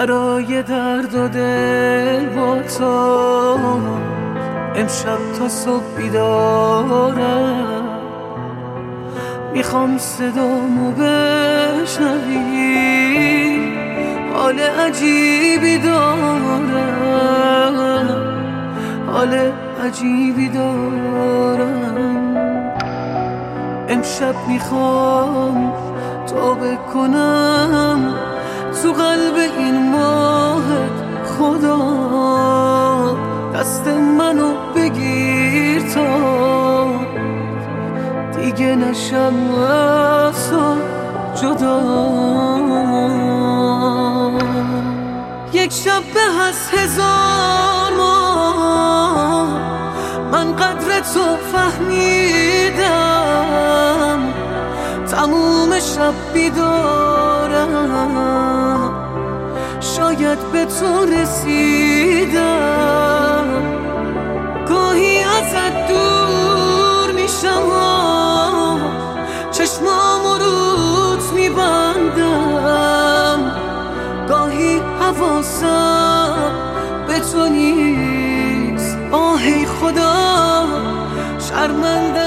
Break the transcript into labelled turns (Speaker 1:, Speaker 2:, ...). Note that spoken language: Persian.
Speaker 1: برای درد و دل با تو امشب تا صبح بیدارم. میخوام صدامو بشنوی، حال عجیبی دارم، حال عجیبی دارم. امشب میخوام توبه کنم تو قلب این ماهت. خدا دست منو بگیر تا دیگه نشم از تو جدا. یک شب به از 1000 ماه من قدر تو فهمیدم، تموم شب بیدارم، شاید به تو رسیدم. گاهی ازت دور میشم، چشمامو روت میبندم، گاهی حواسم به تو نیست. آه ای خدا شرمنده